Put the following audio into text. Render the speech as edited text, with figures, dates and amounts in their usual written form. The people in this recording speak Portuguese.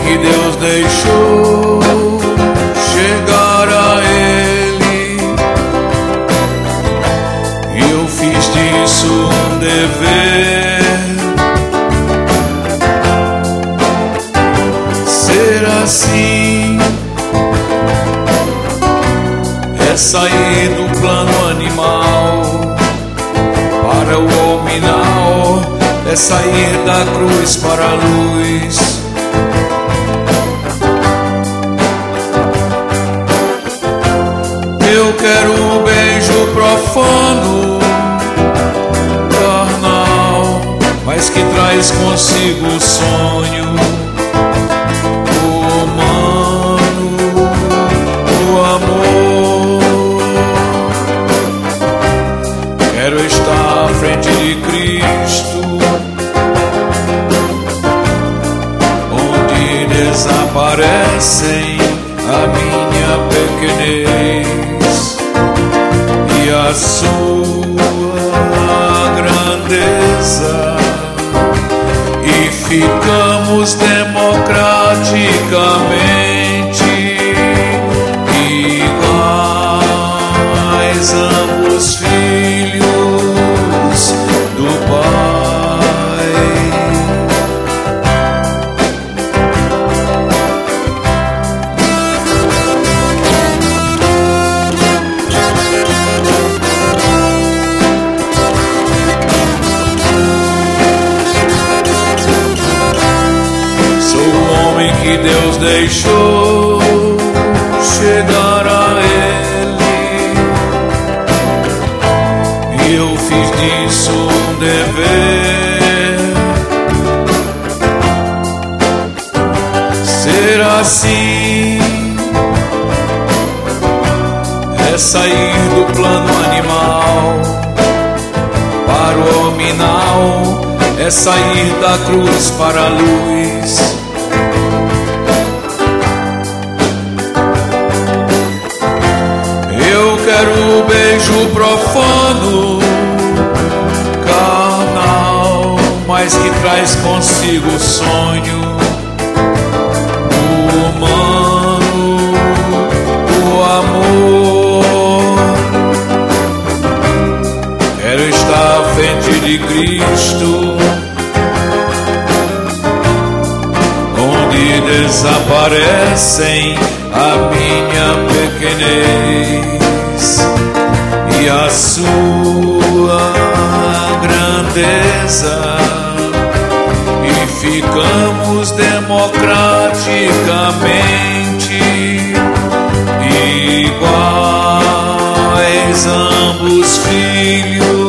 que Deus deixou chegar a Ele, e eu fiz disso um dever. Ser assim é sair do plano animal para o hominal, é sair da cruz para a luz. Eu quero um beijo profano, carnal, mas que traz consigo o sonho humano, o amor. Quero estar à frente de Cristo, onde desaparecem a minha pequenez e a sua grandeza, e ficamos democraticamente iguais, ambos filhos do Pai. Que Deus deixou chegar a Ele, e eu fiz disso um dever. Ser assim é sair do plano animal para o hominal, é sair da cruz para a luz. Quero o beijo profano, carnal, mas que traz consigo o sonho humano, o amor. Quero estar à frente de Cristo, onde desaparecem a minha pequenez e a sua grandeza, e ficamos democraticamente iguais, ambos filhos